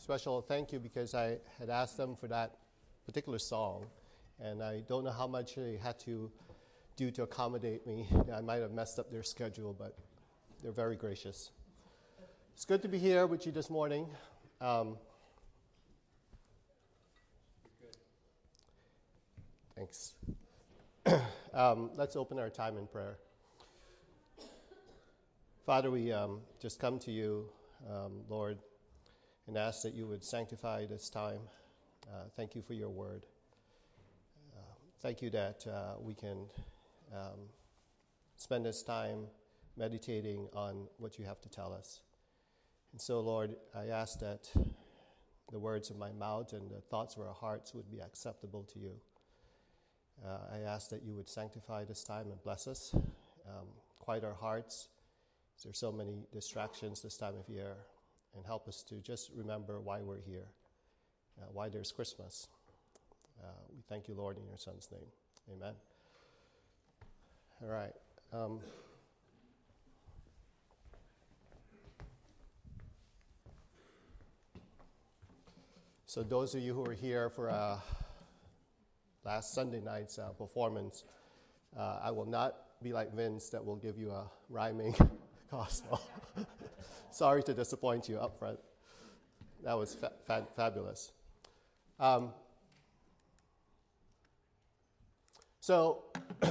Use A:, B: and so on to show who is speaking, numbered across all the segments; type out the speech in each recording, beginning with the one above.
A: special thank you because I had asked them for that particular song, and I don't know how much they had to do to accommodate me. I might have messed up their schedule, but they're very gracious. It's good to be here with you this morning. Thanks. Let's open our time in prayer. Father, we just come to you, Lord, and ask that you would sanctify this time. Thank you for your word. Thank you that we can spend this time meditating on what you have to tell us. And so, Lord, I ask that the words of my mouth and the thoughts of our hearts would be acceptable to you. I ask that you would sanctify this time and bless us, quiet our hearts. There's so many distractions this time of year, and help us to just remember why we're here, why there's Christmas. We thank you, Lord, in your Son's name. Amen. All right. So those of you who were here for last Sunday night's performance, I will not be like Vince that will give you a rhyming gospel. Sorry to disappoint you up front. That was fabulous. So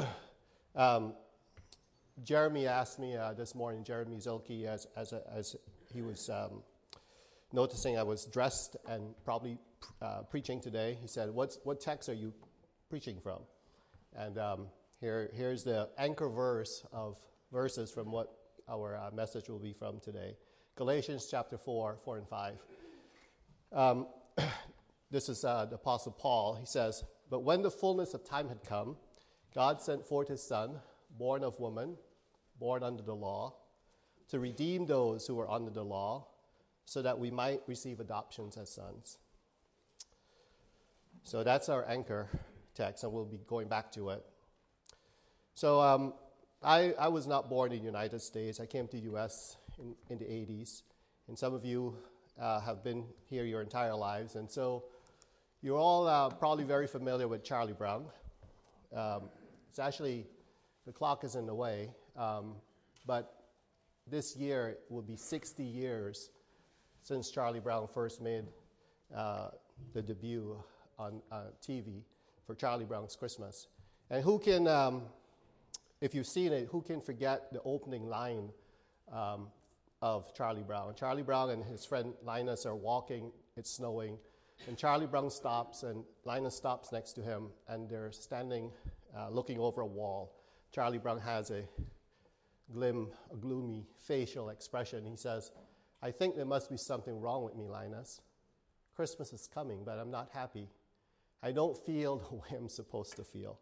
A: Jeremy asked me this morning, Jeremy Zilke, as he was noticing I was dressed and probably preaching today, he said, what text are you preaching from? And here's the anchor verses from what our message will be from today. Galatians chapter 4 and 5. This is the Apostle Paul. He says, "But when the fullness of time had come, God sent forth his Son, born of woman, born under the law, to redeem those who were under the law, so that we might receive adoptions as sons." So that's our anchor text, and we'll be going back to it. So I was not born in the United States. I came to the U.S. in the 80s, and some of you have been here your entire lives, and so you're all probably very familiar with Charlie Brown. It's actually, the clock is in the way, but this year will be 60 years since Charlie Brown first made the debut on TV for Charlie Brown's Christmas. And who can, if you've seen it, who can forget the opening line of Charlie Brown? Charlie Brown and his friend Linus are walking, it's snowing, and Charlie Brown stops, and Linus stops next to him, and they're standing looking over a wall. Charlie Brown has a gloomy facial expression. He says, "I think there must be something wrong with me, Linus. Christmas is coming, but I'm not happy. I don't feel the way I'm supposed to feel."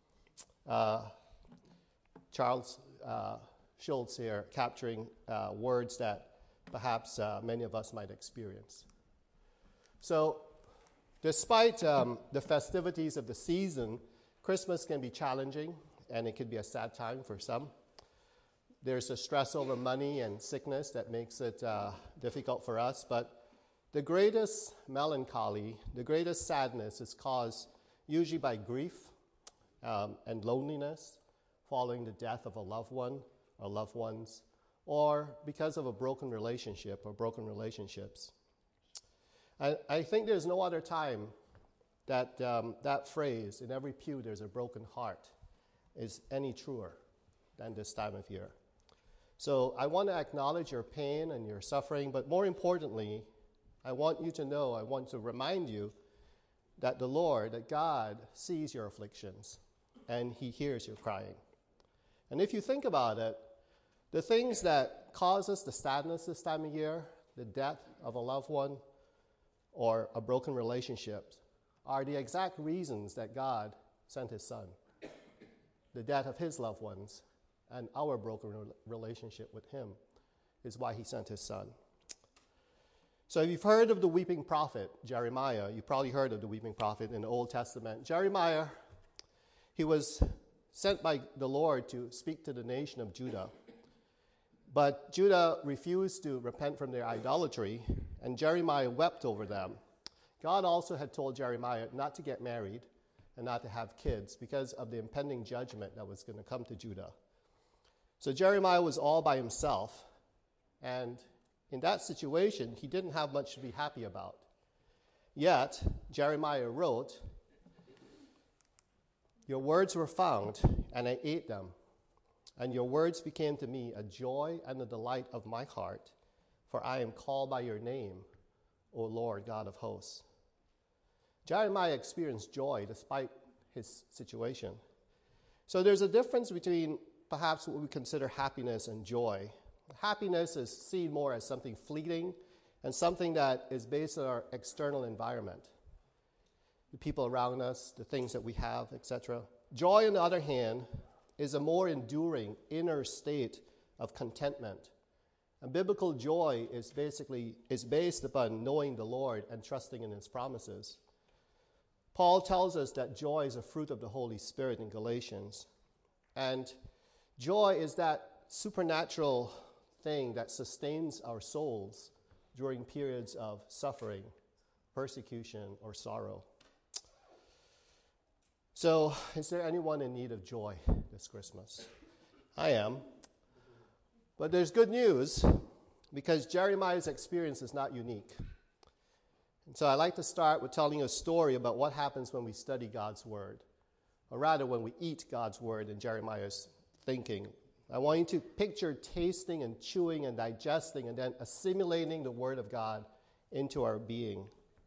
A: Charles Schulz here capturing words that perhaps many of us might experience. So despite the festivities of the season, Christmas can be challenging, and it can be a sad time for some. There's a stress over money and sickness that makes it difficult for us, but the greatest melancholy, the greatest sadness is caused usually by grief and loneliness following the death of a loved one or loved ones, or because of a broken relationship or broken relationships. I think there's no other time that that phrase, "in every pew there's a broken heart," is any truer than this time of year. So I want to acknowledge your pain and your suffering, but more importantly, I want you to know, I want to remind you that the Lord, that God sees your afflictions, and he hears your crying. And if you think about it, the things that cause us the sadness this time of year, the death of a loved one or a broken relationship, are the exact reasons that God sent his Son. The death of his loved ones and our broken relationship with him is why he sent his Son. So if you've heard of the weeping prophet, Jeremiah, you've probably heard of the weeping prophet in the Old Testament. Jeremiah, he was sent by the Lord to speak to the nation of Judah. But Judah refused to repent from their idolatry, and Jeremiah wept over them. God also had told Jeremiah not to get married and not to have kids because of the impending judgment that was going to come to Judah. So Jeremiah was all by himself, and in that situation, he didn't have much to be happy about. Yet, Jeremiah wrote, "Your words were found, and I ate them, and your words became to me a joy and the delight of my heart, for I am called by your name, O Lord God of hosts." Jeremiah experienced joy despite his situation. So there's a difference between perhaps what we consider happiness and joy. Happiness is seen more as something fleeting and something that is based on our external environment, the people around us, the things that we have, etc. Joy, on the other hand, is a more enduring inner state of contentment. And biblical joy is based upon knowing the Lord and trusting in his promises. Paul tells us that joy is a fruit of the Holy Spirit in Galatians. And joy is that supernatural thing that sustains our souls during periods of suffering, persecution, or sorrow. So, is there anyone in need of joy this Christmas? I am. But there's good news, because Jeremiah's experience is not unique. And so I'd like to start with telling you a story about what happens when we study God's Word, or rather when we eat God's Word in Jeremiah's thinking. I want you to picture tasting and chewing and digesting and then assimilating the Word of God into our being.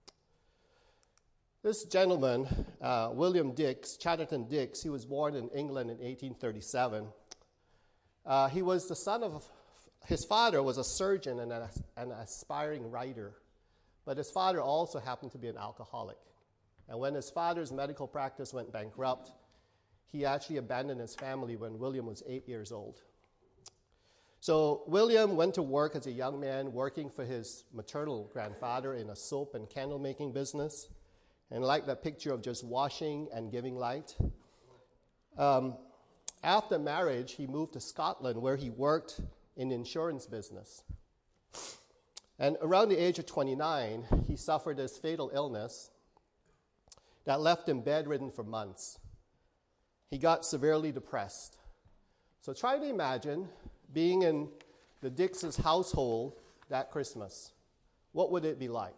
A: This gentleman, William Dix, Chatterton Dix, he was born in England in 1837. He was the son of, his father was a surgeon and an aspiring writer. But his father also happened to be an alcoholic. And when his father's medical practice went bankrupt, he actually abandoned his family when William was 8 years old. So William went to work as a young man, working for his maternal grandfather in a soap and candle making business. And like that picture of just washing and giving light. After marriage, he moved to Scotland, where he worked in the insurance business. And around the age of 29, he suffered this fatal illness that left him bedridden for months. He got severely depressed. So try to imagine being in the Dix's household that Christmas. What would it be like?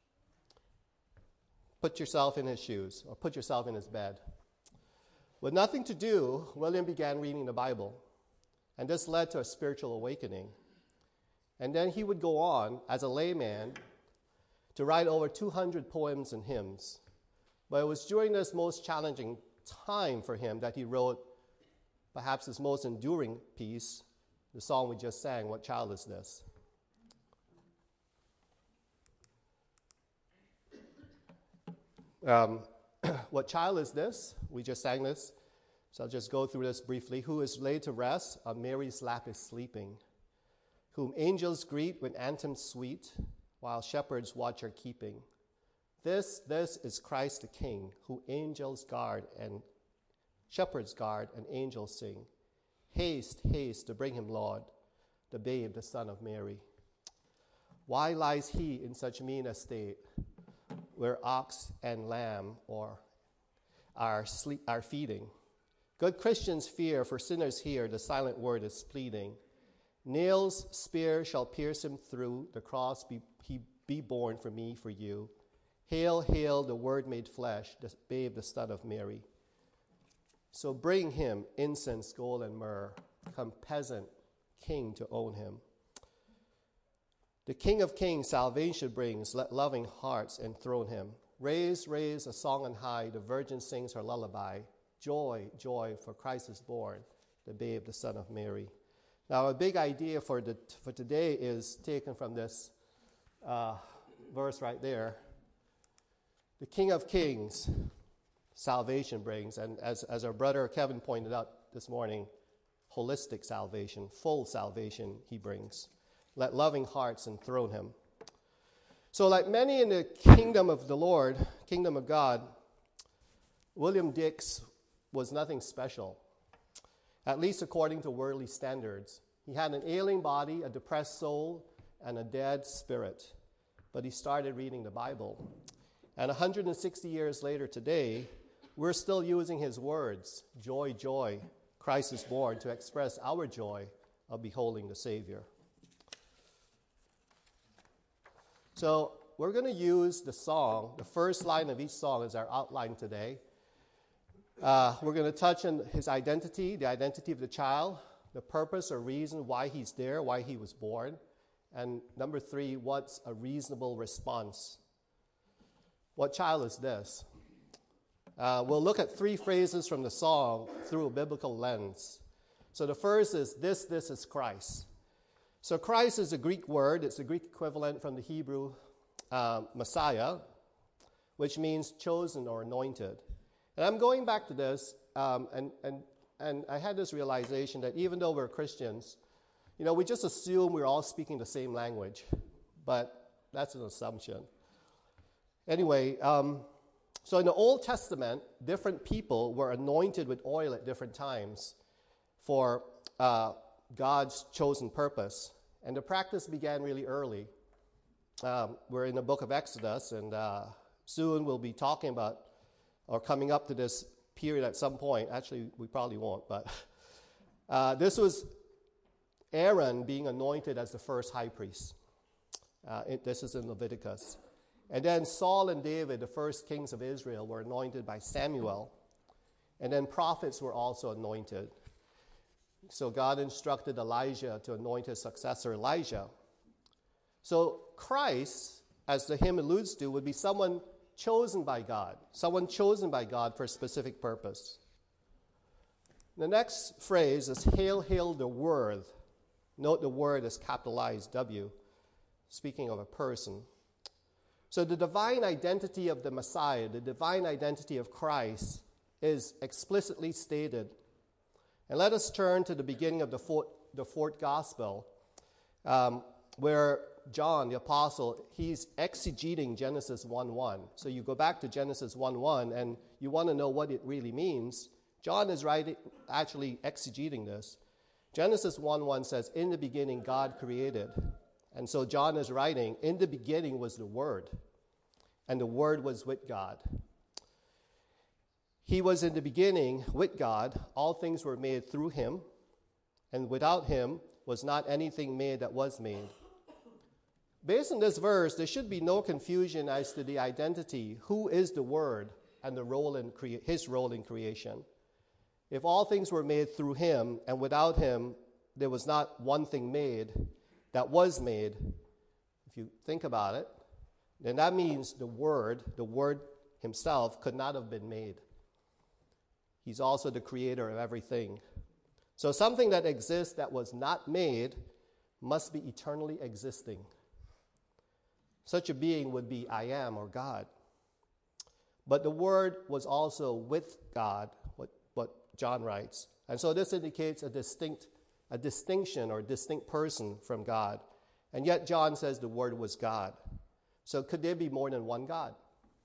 A: Put yourself in his shoes, or put yourself in his bed. With nothing to do, William began reading the Bible, and this led to a spiritual awakening. And then he would go on, as a layman, to write over 200 poems and hymns. But it was during this most challenging time for him that he wrote perhaps his most enduring piece, the song we just sang, "What Child Is This?" What child is this? We just sang this. So I'll just go through this briefly. "Who is laid to rest on Mary's lap is sleeping, whom angels greet with anthems sweet, while shepherds watch are keeping. This is Christ the King, who angels guard and shepherds guard and angels sing. Haste, haste to bring him, Lord, the babe, the Son of Mary. Why lies he in such mean estate, where ox and lamb are feeding? Good Christians fear, for sinners hear the silent word is pleading. Nails, spear shall pierce him through, the cross he be born for me, for you. Hail, hail, the Word made flesh, the babe, the Son of Mary. So bring him incense, gold, and myrrh, come peasant, king to own him. The King of Kings salvation brings, let loving hearts enthrone him. Raise, raise a song on high, the virgin sings her lullaby. Joy, joy, for Christ is born, the babe, the Son of Mary." Now, a big idea for today is taken from this verse right there. The King of Kings, salvation brings, and as our brother Kevin pointed out this morning, holistic salvation, full salvation he brings. Let loving hearts enthrone him. So like many in the kingdom of the Lord, kingdom of God, William Dix was nothing special, at least according to worldly standards. He had an ailing body, a depressed soul, and a dead spirit. but he started reading the Bible. And 160 years later today, we're still using his words, joy, joy, Christ is born, to express our joy of beholding the Savior. So we're going to use the song, the first line of each song as our outline today. We're going to touch on his identity, the identity of the child, the purpose or reason why he's there, why he was born. And number 3, what's a reasonable response? What child is this? We'll look at 3 phrases from the song through a biblical lens. So the first is, this is Christ. So Christ is a Greek word. It's a Greek equivalent from the Hebrew Messiah, which means chosen or anointed. And I'm going back to this, and I had this realization that even though we're Christians, we just assume we're all speaking the same language, but that's an assumption. Anyway, so in the Old Testament, different people were anointed with oil at different times for God's chosen purpose. And the practice began really early. We're in the book of Exodus, and soon we'll be talking about, or coming up to this period at some point. Actually, we probably won't, but this was Aaron being anointed as the first high priest. This is in Leviticus. And then Saul and David, the first kings of Israel, were anointed by Samuel. And then prophets were also anointed. So God instructed Elijah to anoint his successor, Elijah. So Christ, as the hymn alludes to, would be someone chosen by God for a specific purpose. The next phrase is, hail, hail the Word. Note the word is capitalized W, speaking of a person. So the divine identity of the Messiah, the divine identity of Christ, is explicitly stated. And let us turn to the beginning of the fourth gospel, where John, the apostle, he's exegeting Genesis 1:1. So you go back to Genesis 1:1, and you want to know what it really means. John is actually exegeting this. Genesis 1:1 says, in the beginning God created. And so John is writing, in the beginning was the Word, and the Word was with God. He was in the beginning with God. All things were made through him, and without him was not anything made that was made. Based on this verse, there should be no confusion as to the identity, who is the Word, and the role in his role in creation. If all things were made through him, and without him there was not one thing made that was made, if you think about it, then that means the Word himself could not have been made. He's also the creator of everything. So something that exists that was not made must be eternally existing. Such a being would be I am, or God. But the Word was also with God, what John writes. And so this indicates a distinction or distinct person from God. And yet John says the Word was God. So could there be more than one God?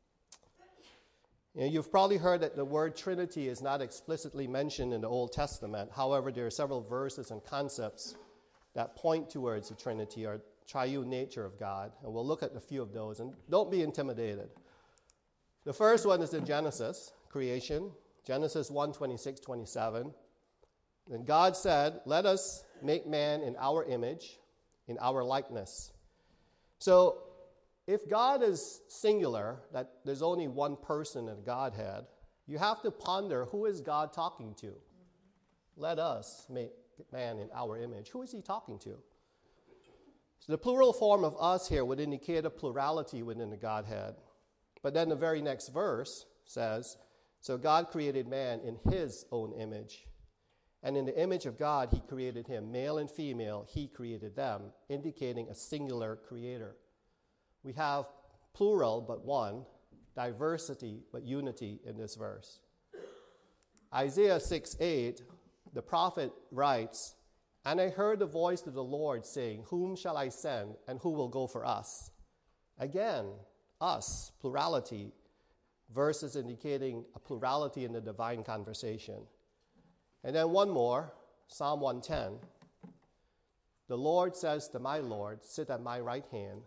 A: You've probably heard that the word Trinity is not explicitly mentioned in the Old Testament. However, there are several verses and concepts that point towards the Trinity or triune nature of God. And we'll look at a few of those. And don't be intimidated. The first one is in Genesis, creation. Genesis 1:26-27. Then God said, let us make man in our image, in our likeness. So if God is singular, that there's only one person in Godhead, you have to ponder, who is God talking to? Let us make man in our image. Who is he talking to? So the plural form of us here would indicate a plurality within the Godhead. But then the very next verse says, so God created man in his own image. And in the image of God, he created him. Male and female, he created them, indicating a singular creator. We have plural but one, diversity but unity in this verse. Isaiah 6:8, the prophet writes, and I heard the voice of the Lord saying, whom shall I send, and who will go for us? Again, us, plurality, verses indicating a plurality in the divine conversation. And then one more, Psalm 110. The Lord says to my Lord, sit at my right hand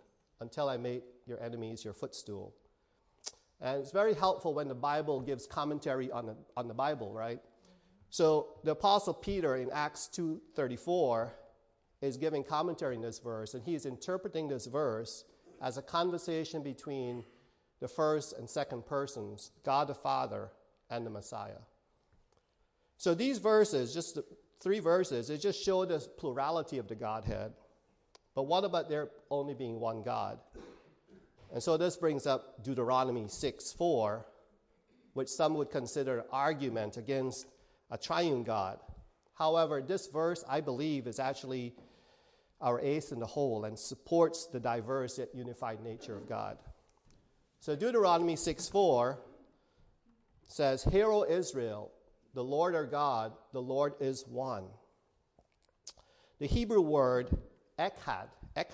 A: until I make your enemies your footstool. And it's very helpful when the Bible gives commentary on the Bible, right? So the Apostle Peter in Acts 2:34 is giving commentary on this verse, and he's interpreting this verse as a conversation between the first and second persons, God the Father and the Messiah. So these verses, just the 3 verses, it just show the plurality of the Godhead. But what about there only being one God? And so this brings up Deuteronomy 6:4, which some would consider an argument against a triune God. However, this verse, I believe, is actually our ace in the hole and supports the diverse yet unified nature of God. So Deuteronomy 6:4 says, "Hear, O Israel, the Lord our God, the Lord is one." The Hebrew word echad,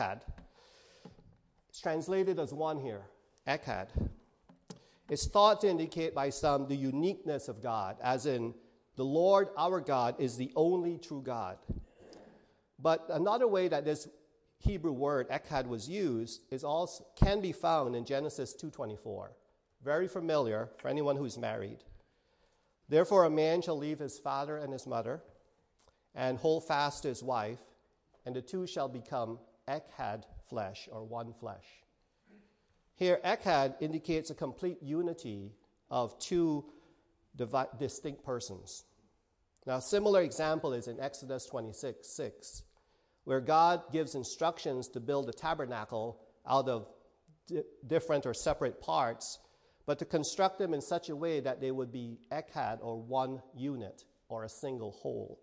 A: it's translated as one here, echad. It's thought to indicate by some the uniqueness of God, as in the Lord our God is the only true God. But another way that this Hebrew word echad was used is also can be found in Genesis 2:24. Very familiar for anyone who's married. "Therefore a man shall leave his father and his mother and hold fast to his wife, and the two shall become echad flesh," or one flesh. Here, echad indicates a complete unity of 2 distinct persons. Now, a similar example is in Exodus 26:6, where God gives instructions to build a tabernacle out of different or separate parts, but to construct them in such a way that they would be echad, or one unit, or a single whole.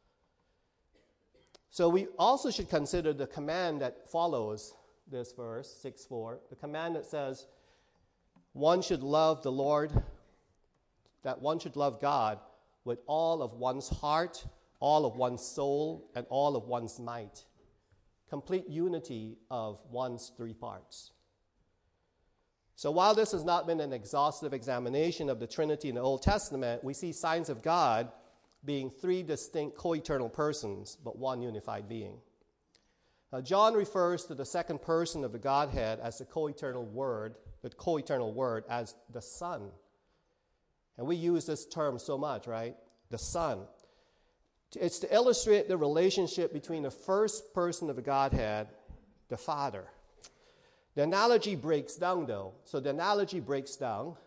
A: So we also should consider the command that follows this verse, 6:4, the command that says one should love the Lord, that one should love God with all of one's heart, all of one's soul, and all of one's might. Complete unity of one's 3 parts. So while this has not been an exhaustive examination of the Trinity in the Old Testament, we see signs of God being 3 distinct co-eternal persons, but one unified being. Now, John refers to the second person of the Godhead as the co-eternal Word as the Son. And we use this term so much, right? The Son. It's to illustrate the relationship between the first person of the Godhead, the Father. The analogy breaks down, though. So the analogy breaks down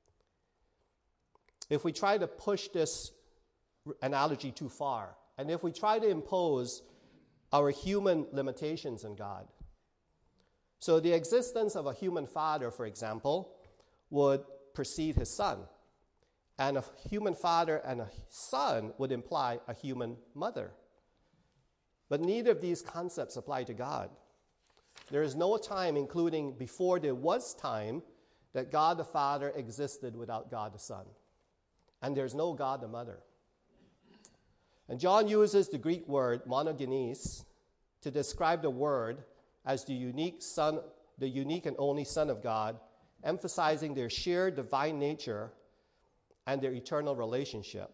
A: if we try to push this analogy too far, and if we try to impose our human limitations on God. So the existence of a human father, for example, would precede his son. And a human father and a son would imply a human mother. But neither of these concepts apply to God. There is no time, including before there was time, that God the Father existed without God the Son. And there's no God the Mother. And John uses the Greek word monogenes to describe the Word as the unique and only Son of God, emphasizing their shared divine nature and their eternal relationship.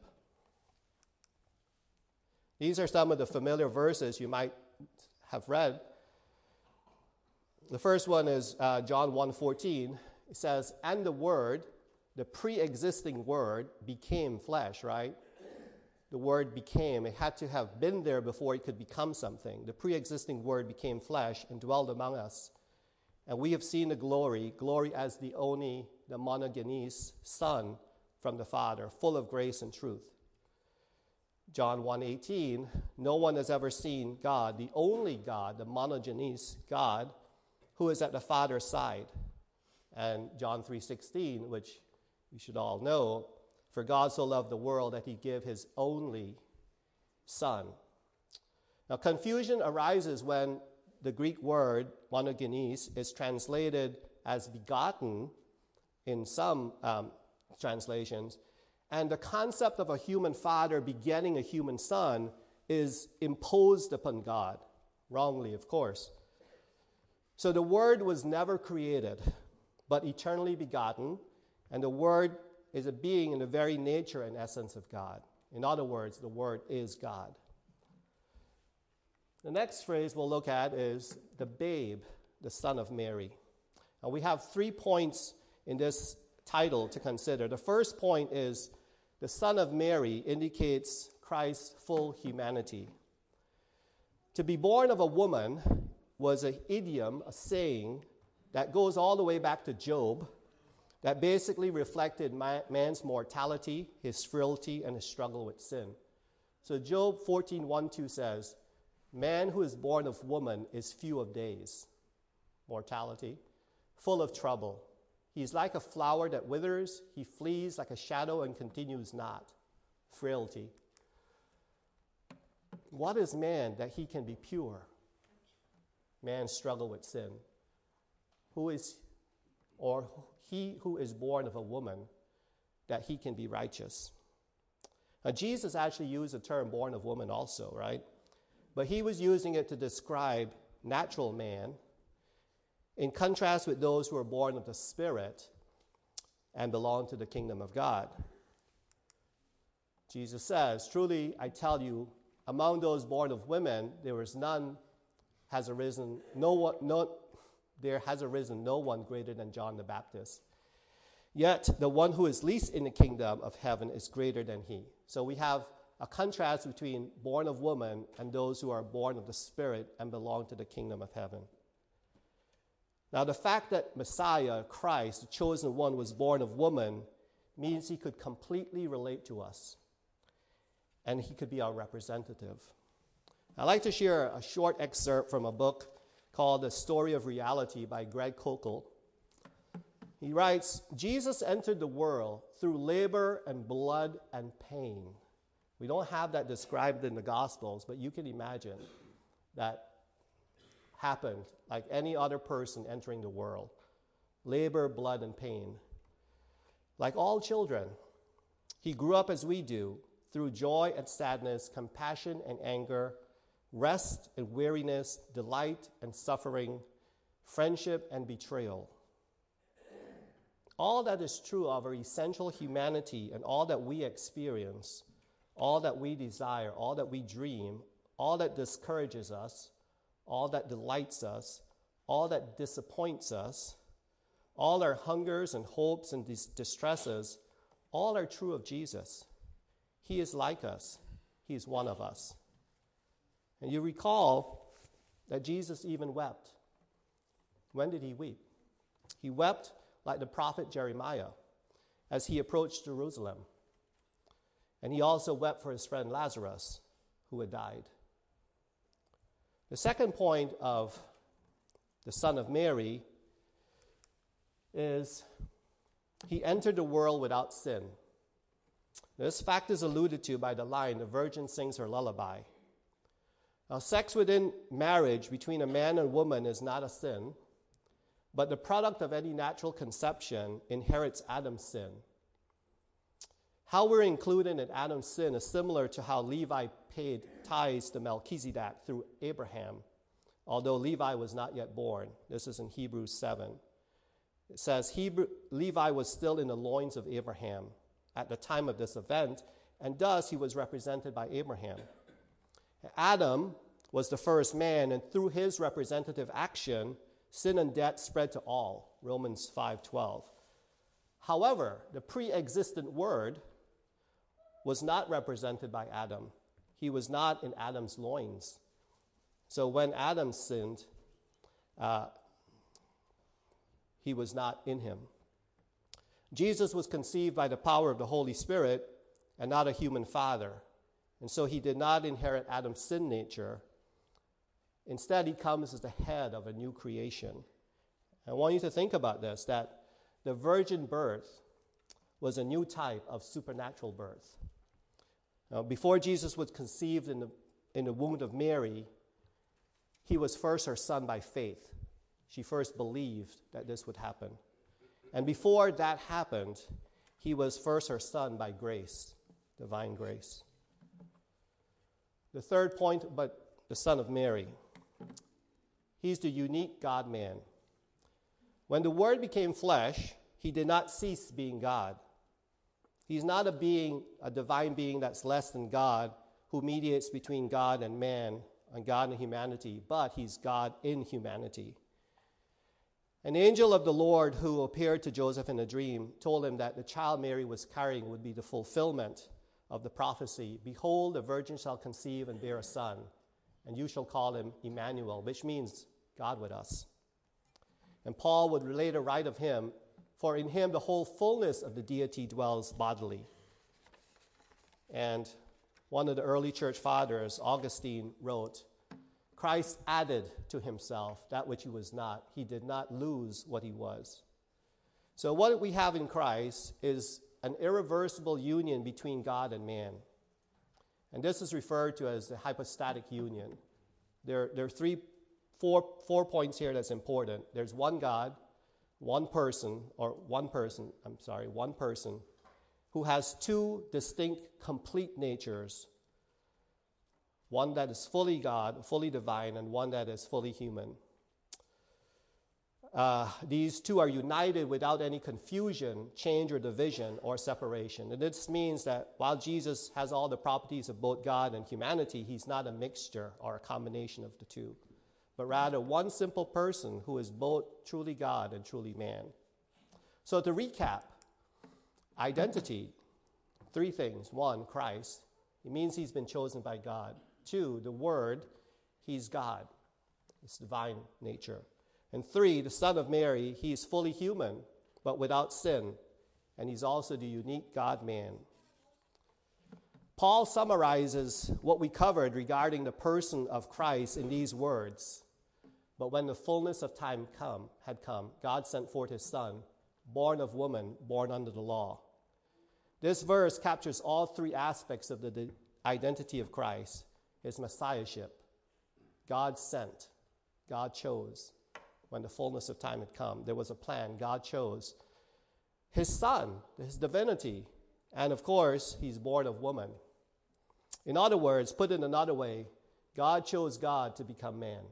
A: These are some of the familiar verses you might have read. The first one is John 1:14. It says, "And the Word, the pre-existing Word, became flesh," right? The Word became. It had to have been there before it could become something. The pre-existing Word became flesh and dwelled among us. And we have seen the glory as the monogenes Son from the Father, full of grace and truth. John 1:18, "No one has ever seen God, the only God, the monogenes God, who is at the Father's side." And John 3:16, which you should all know, "For God so loved the world that he gave his only Son." Now, confusion arises when the Greek word monogenes is translated as begotten in some translations, and the concept of a human father begetting a human son is imposed upon God, wrongly, of course. So the Word was never created, but eternally begotten, and the Word is a being in the very nature and essence of God. In other words, the Word is God. The next phrase we'll look at is the babe. the Son of Mary. And we have 3 points in this title to consider. The first point is the Son of Mary indicates Christ's full humanity. To be born of a woman was an idiom, a saying, that goes all the way back to Job, that basically reflected man's mortality, his frailty, and his struggle with sin. So Job 14:1-2 says, "Man who is born of woman is few of days," mortality, "full of trouble. He is like a flower that withers. He flees like a shadow and continues not," frailty. What is man that he can be pure? Man's struggle with sin. He who is born of a woman, that he can be righteous. Now, Jesus actually used the term born of woman also, right? But he was using it to describe natural man in contrast with those who are born of the Spirit and belong to the kingdom of God. Jesus says, "Truly I tell you, among those born of women, there has arisen no one greater than John the Baptist. Yet the one who is least in the kingdom of heaven is greater than he." So we have a contrast between born of woman and those who are born of the Spirit and belong to the kingdom of heaven. Now, the fact that Messiah, Christ, the chosen one, was born of woman means he could completely relate to us, and he could be our representative. I'd like to share a short excerpt from a book called The Story of Reality by Greg Koukl. He writes, "Jesus entered the world through labor and blood and pain." We don't have that described in the Gospels, but you can imagine that happened like any other person entering the world. Labor, blood, and pain. Like all children, he grew up as we do, through joy and sadness, compassion and anger, rest and weariness, delight and suffering, friendship and betrayal. All that is true of our essential humanity and all that we experience, all that we desire, all that we dream, all that discourages us, all that delights us, all that disappoints us, all our hungers and hopes and distresses, all are true of Jesus. He is like us. He is one of us. And you recall that Jesus even wept. When did he weep? He wept like the prophet Jeremiah as he approached Jerusalem. And he also wept for his friend Lazarus, who had died. The second point of the Son of Mary is he entered the world without sin. This fact is alluded to by the line, "The virgin sings her lullaby." Now, sex within marriage between a man and woman is not a sin, but the product of any natural conception inherits Adam's sin. How we're included in Adam's sin is similar to how Levi paid tithes to Melchizedek through Abraham, although Levi was not yet born. This is in Hebrews 7. It says Levi was still in the loins of Abraham at the time of this event, and thus he was represented by Abraham. Adam was the first man, and through his representative action, sin and death spread to all, Romans 5:12. However, the pre-existent Word was not represented by Adam. He was not in Adam's loins. So when Adam sinned, he was not in him. Jesus was conceived by the power of the Holy Spirit and not a human father. And so he did not inherit Adam's sin nature. Instead, he comes as the head of a new creation. I want you to think about this, that the virgin birth was a new type of supernatural birth. Now, before Jesus was conceived in the womb of Mary, he was first her son by faith. She first believed that this would happen. And before that happened, he was first her son by grace, divine grace. The third point, but the Son of Mary. He's the unique God-man. When the Word became flesh, he did not cease being God. He's not a being, a divine being that's less than God, who mediates between God and man, and God and humanity, but he's God in humanity. An angel of the Lord who appeared to Joseph in a dream told him that the child Mary was carrying would be the fulfillment of the prophecy. Behold, the virgin shall conceive and bear a son, and you shall call him Emmanuel, which means God with us. And Paul would later write of him, for in him the whole fullness of the deity dwells bodily. And one of the early church fathers, Augustine, wrote, Christ added to himself that which he was not. He did not lose what he was. So what we have in Christ is an irreversible union between God and man. And this is referred to as the hypostatic union. There are four points here that's important. There's one God, one person who has two distinct, complete natures. One that is fully God, fully divine, and one that is fully human. These two are united without any confusion, change, or division, or separation. And this means that while Jesus has all the properties of both God and humanity, he's not a mixture or a combination of the two, but rather one simple person who is both truly God and truly man. So to recap, identity, three things. One, Christ. It means he's been chosen by God. Two, the Word, he's God, his divine nature. And three, the Son of Mary, he is fully human, but without sin, and he's also the unique God-man. Paul summarizes what we covered regarding the person of Christ in these words. But when the fullness of time had come, God sent forth his Son, born of woman, born under the law. This verse captures all three aspects of the identity of Christ. His messiahship. God sent. God chose. When the fullness of time had come, there was a plan. God chose. His Son, his divinity. And of course, he's born of woman. In other words, put in another way, God chose God to become man.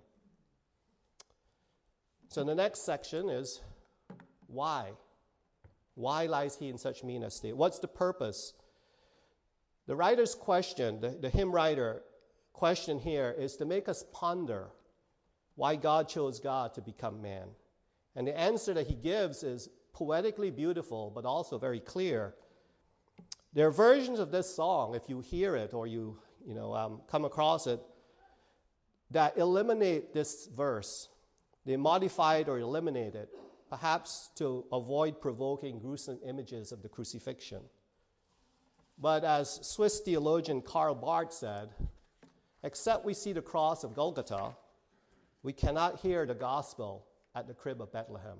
A: So the next section is why? Why lies he in such mean estate? What's the purpose? The writer's question, the hymn writer, question here is to make us ponder why God chose God to become man. And the answer that he gives is poetically beautiful, but also very clear. There are versions of this song, if you hear it or you come across it, that eliminate this verse. They modify it or eliminate it, perhaps to avoid provoking gruesome images of the crucifixion. But as Swiss theologian Karl Barth said, except we see the cross of Golgotha, we cannot hear the gospel at the crib of Bethlehem.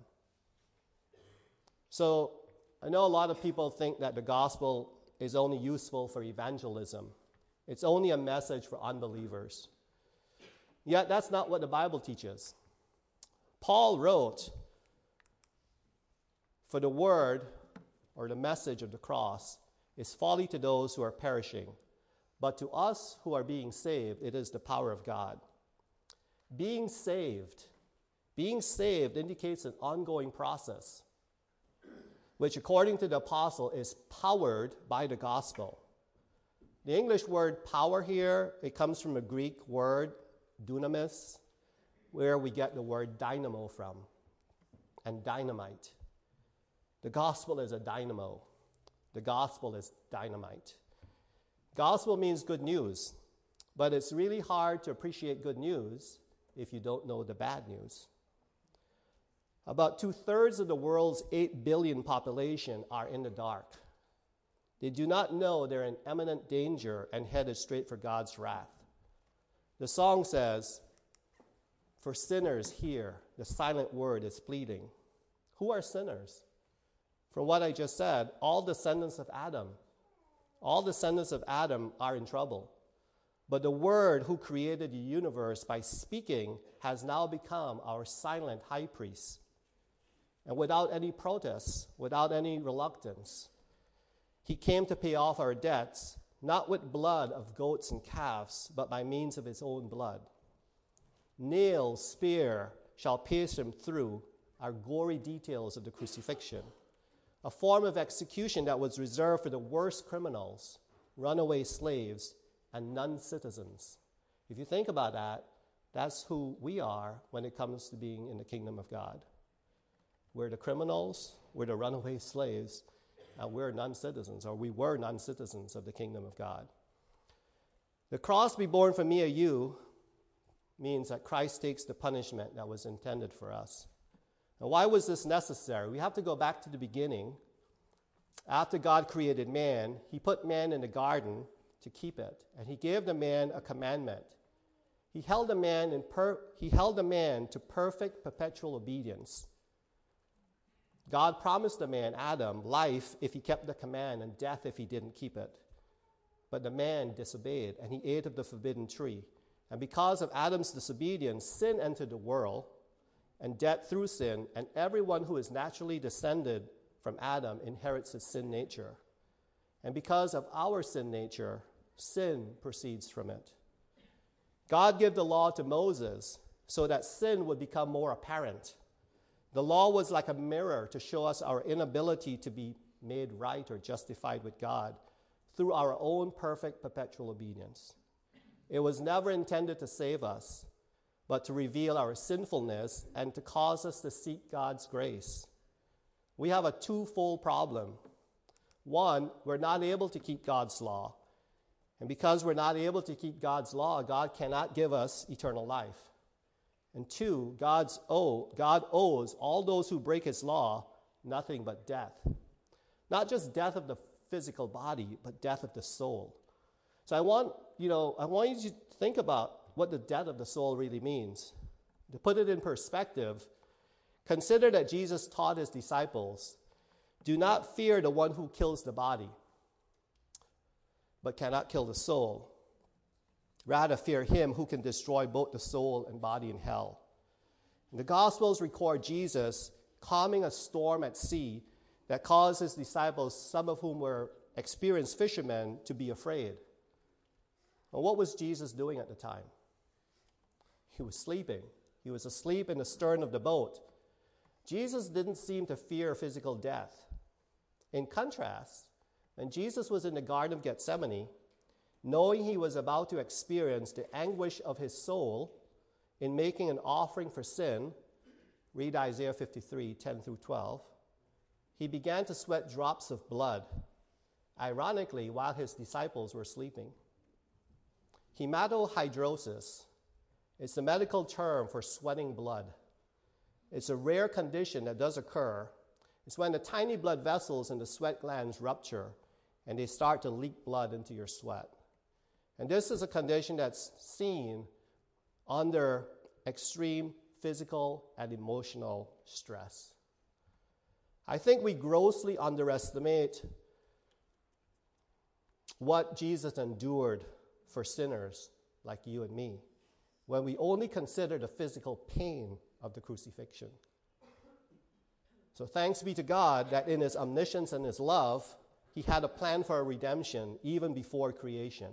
A: So I know a lot of people think that the gospel is only useful for evangelism. It's only a message for unbelievers. Yet that's not what the Bible teaches. Paul wrote, for the word or the message of the cross is folly to those who are perishing. But to us who are being saved, it is the power of God. Being saved indicates an ongoing process, which according to the apostle is powered by the gospel. The English word power here, it comes from a Greek word, dunamis, where we get the word dynamo from, and dynamite. The gospel is a dynamo. The gospel is dynamite. Gospel means good news, but it's really hard to appreciate good news if you don't know the bad news. About 2/3 of the world's 8 billion population are in the dark. They do not know they're in imminent danger and headed straight for God's wrath. The song says, for sinners hear, the silent word is pleading. Who are sinners? From what I just said, all descendants of Adam are in trouble. But the Word who created the universe by speaking has now become our silent high priest. And without any protest, without any reluctance, he came to pay off our debts, not with blood of goats and calves, but by means of his own blood. Nail, spear shall pierce him through, are gory details of the crucifixion. A form of execution that was reserved for the worst criminals, runaway slaves, and non-citizens. If you think about that, that's who we are when it comes to being in the kingdom of God. We're the criminals, we're the runaway slaves, and we're non-citizens, or we were non-citizens of the kingdom of God. The cross be borne for me or you means that Christ takes the punishment that was intended for us. Now, why was this necessary? We have to go back to the beginning. After God created man, he put man in the garden to keep it, and he gave the man a commandment. He held the man to perfect perpetual obedience. God promised the man, Adam, life if he kept the command and death if he didn't keep it. But the man disobeyed, and he ate of the forbidden tree. And because of Adam's disobedience, sin entered the world, and death through sin, and everyone who is naturally descended from Adam inherits his sin nature. And because of our sin nature, sin proceeds from it. God gave the law to Moses so that sin would become more apparent. The law was like a mirror to show us our inability to be made right or justified with God through our own perfect perpetual obedience. It was never intended to save us, but to reveal our sinfulness and to cause us to seek God's grace. We have a twofold problem. One, we're not able to keep God's law. And because we're not able to keep God's law, God cannot give us eternal life. And two, God owes all those who break his law nothing but death. Not just death of the physical body, but death of the soul. So I want you to think about what the death of the soul really means. To put it in perspective, consider that Jesus taught his disciples, do not fear the one who kills the body, but cannot kill the soul. Rather, fear him who can destroy both the soul and body in hell. And the Gospels record Jesus calming a storm at sea that caused his disciples, some of whom were experienced fishermen, to be afraid. Well, what was Jesus doing at the time? He was sleeping. He was asleep in the stern of the boat. Jesus didn't seem to fear physical death. In contrast, when Jesus was in the Garden of Gethsemane, knowing he was about to experience the anguish of his soul in making an offering for sin, read Isaiah 53, 10 through 12, he began to sweat drops of blood, ironically, while his disciples were sleeping. Hematohydrosis is the medical term for sweating blood. It's a rare condition that does occur. It's when the tiny blood vessels in the sweat glands rupture and they start to leak blood into your sweat. And this is a condition that's seen under extreme physical and emotional stress. I think we grossly underestimate what Jesus endured for sinners like you and me when we only consider the physical pain of the crucifixion. So thanks be to God that in his omniscience and his love, he had a plan for our redemption even before creation.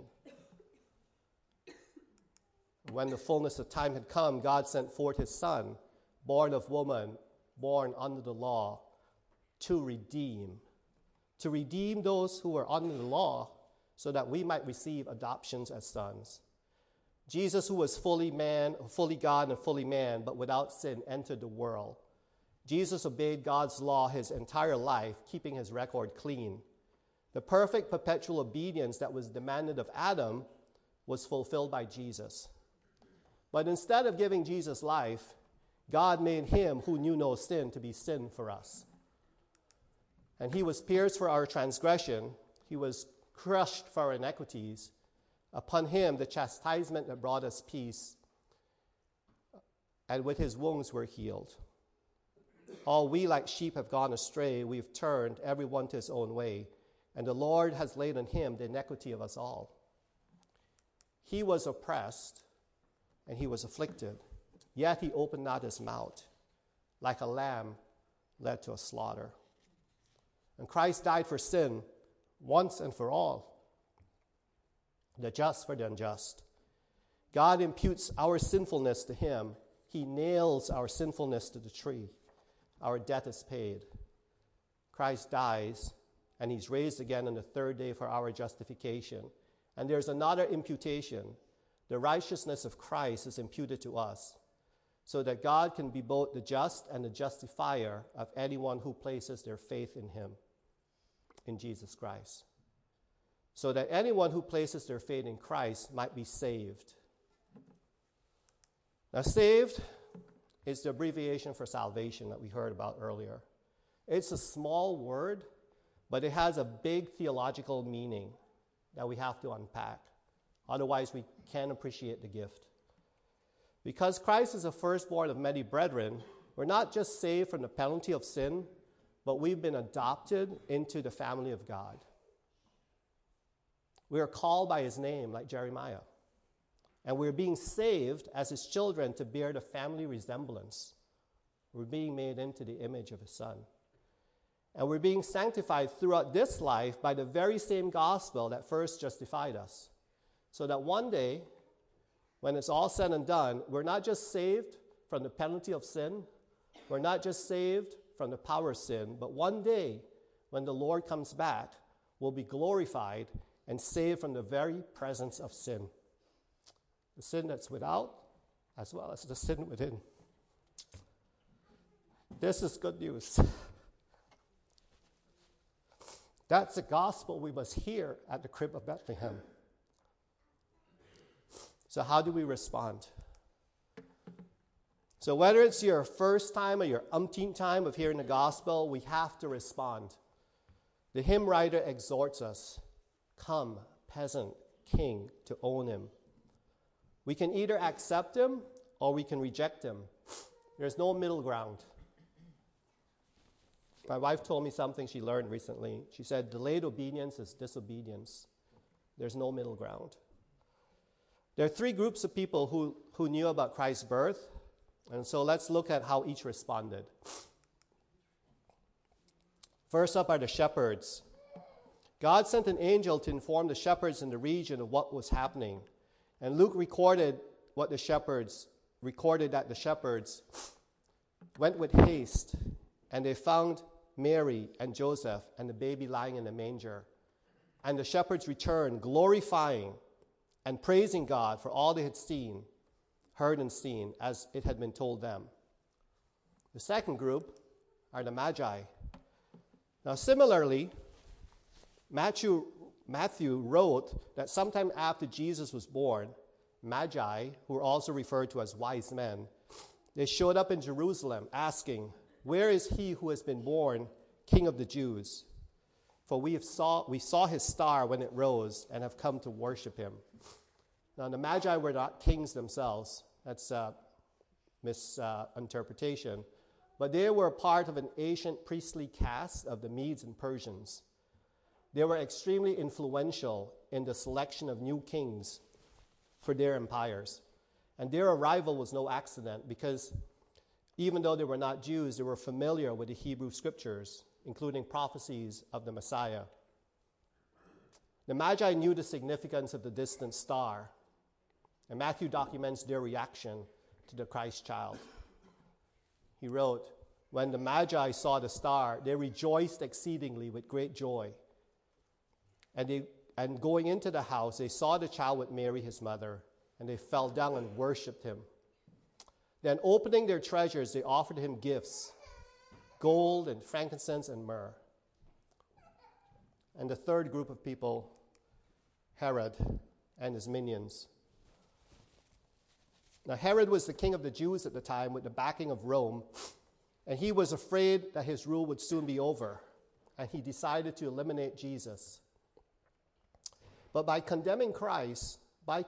A: When the fullness of time had come, God sent forth his Son, born of woman, born under the law, to redeem those who were under the law so that we might receive adoptions as sons. Jesus, who was fully man, fully God and fully man, but without sin, entered the world. Jesus obeyed God's law his entire life, keeping his record clean. The perfect perpetual obedience that was demanded of Adam was fulfilled by Jesus. But instead of giving Jesus life, God made him who knew no sin to be sin for us. And he was pierced for our transgression. He was crushed for our iniquities. Upon him, the chastisement that brought us peace, and with his wounds we're healed. All we like sheep have gone astray. We've turned every one to his own way, and the Lord has laid on him the iniquity of us all. He was oppressed, and he was afflicted, yet he opened not his mouth, like a lamb led to a slaughter. And Christ died for sin once and for all, the just for the unjust. God imputes our sinfulness to him. He nails our sinfulness to the tree. Our debt is paid. Christ dies, and he's raised again on the third day for our justification. And there's another imputation. The righteousness of Christ is imputed to us. so that God can be both the just and the justifier of anyone who places their faith in him, in Jesus Christ. So that anyone who places their faith in Christ might be saved. Now, saved is the abbreviation for salvation that we heard about earlier. It's a small word, but it has a big theological meaning that we have to unpack. Otherwise, we can't appreciate the gift. Because Christ is the firstborn of many brethren, we're not just saved from the penalty of sin, but we've been adopted into the family of God. We are called by his name, like Jeremiah. And we're being saved as his children to bear the family resemblance. We're being made into the image of his son. And we're being sanctified throughout this life by the very same gospel that first justified us. So that one day, when it's all said and done, we're not just saved from the penalty of sin, we're not just saved from the power of sin, but one day, when the Lord comes back, we'll be glorified and saved from the very presence of sin. The sin that's without, as well as the sin within. This is good news. That's the gospel we must hear at the crib of Bethlehem. So how do we respond? So whether it's your first time or your umpteenth time of hearing the gospel, we have to respond. The hymn writer exhorts us, come, peasant, king, to own him. We can either accept him or we can reject him. There's no middle ground. My wife told me something she learned recently. She said, delayed obedience is disobedience. There's no middle ground. There are three groups of people who knew about Christ's birth, and so let's look at how each responded. First up are the shepherds. God sent an angel to inform the shepherds in the region of what was happening. And Luke recorded that the shepherds went with haste, and they found Mary and Joseph and the baby lying in the manger. And the shepherds returned, glorifying and praising God for all they had heard and seen, as it had been told them. The second group are the Magi. Now, similarly, Matthew wrote that sometime after Jesus was born, Magi, who are also referred to as wise men, they showed up in Jerusalem asking, where is he who has been born King of the Jews? For we saw his star when it rose and have come to worship him. Now, the Magi were not kings themselves. That's a misinterpretation. But they were part of an ancient priestly caste of the Medes and Persians. They were extremely influential in the selection of new kings for their empires. And their arrival was no accident because even though they were not Jews, they were familiar with the Hebrew scriptures, including prophecies of the Messiah. The Magi knew the significance of the distant star, and Matthew documents their reaction to the Christ child. He wrote, when the Magi saw the star, they rejoiced exceedingly with great joy. And going into the house, they saw the child with Mary, his mother, and they fell down and worshipped him. Then opening their treasures, they offered him gifts, gold and frankincense and myrrh. And the third group of people, Herod and his minions. Now, Herod was the king of the Jews at the time with the backing of Rome, and he was afraid that his rule would soon be over, and he decided to eliminate Jesus. But by condemning Christ,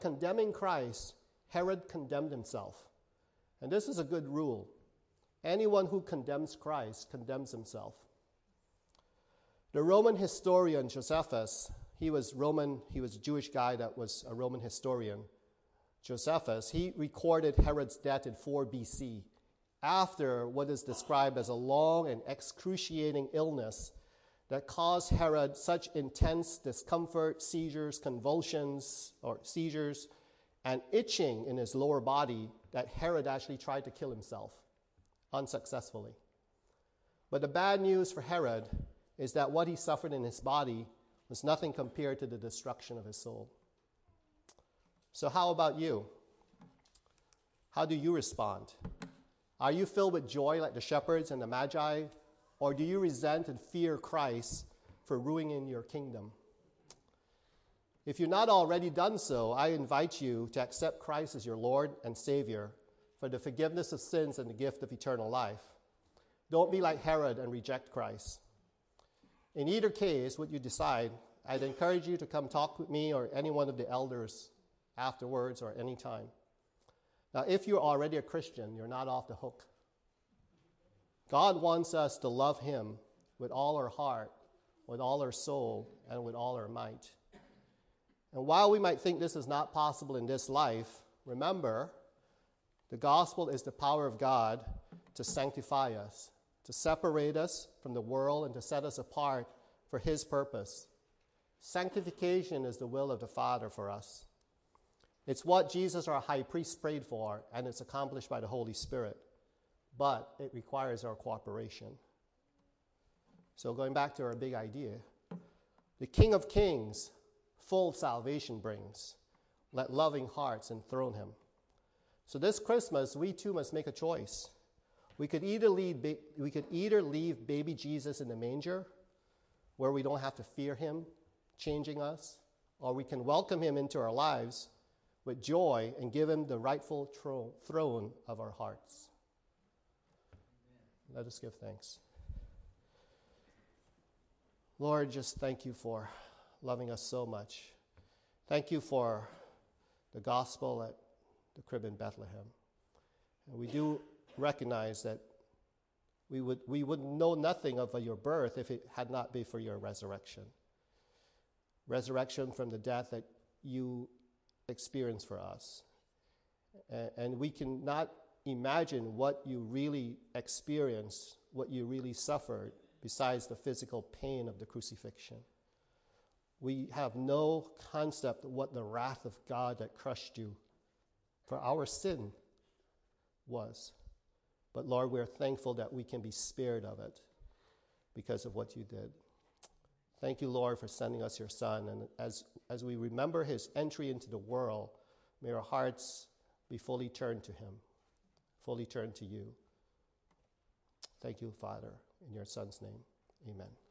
A: Herod condemned himself. And this is a good rule. Anyone who condemns Christ condemns himself. The Roman historian Josephus, he was a Jewish guy that was a Roman historian. Josephus, he recorded Herod's death in 4 BC, after what is described as a long and excruciating illness that caused Herod such intense discomfort, seizures, convulsions, and itching in his lower body that Herod actually tried to kill himself, unsuccessfully. But the bad news for Herod is that what he suffered in his body was nothing compared to the destruction of his soul. So how about you? How do you respond? Are you filled with joy like the shepherds and the magi? Or do you resent and fear Christ for ruining your kingdom? If you've not already done so, I invite you to accept Christ as your Lord and Savior for the forgiveness of sins and the gift of eternal life. Don't be like Herod and reject Christ. In either case, what you decide, I'd encourage you to come talk with me or any one of the elders afterwards or any time. Now, if you're already a Christian, you're not off the hook. God wants us to love him with all our heart, with all our soul, and with all our might. And while we might think this is not possible in this life, remember, the gospel is the power of God to sanctify us, to separate us from the world and to set us apart for his purpose. Sanctification is the will of the Father for us. It's what Jesus, our high priest, prayed for, and it's accomplished by the Holy Spirit. But it requires our cooperation. So going back to our big idea, the King of Kings, full salvation brings. Let loving hearts enthrone him. So this Christmas, we too must make a choice. We could either leave baby Jesus in the manger, where we don't have to fear him changing us, or we can welcome him into our lives with joy and give him the rightful throne of our hearts. Let us give thanks. Lord, just thank you for loving us so much. Thank you for the gospel at the crib in Bethlehem. And we do recognize that we would know nothing of your birth if it had not been for your resurrection. Resurrection from the death that you experienced for us. And we cannot imagine what you really experienced, what you really suffered, besides the physical pain of the crucifixion. We have no concept of what the wrath of God that crushed you for our sin was. But Lord, we're thankful that we can be spared of it because of what you did. Thank you, Lord, for sending us your Son. And as we remember his entry into the world, may our hearts be fully turned to him, fully turned to you. Thank you, Father, in your Son's name. Amen.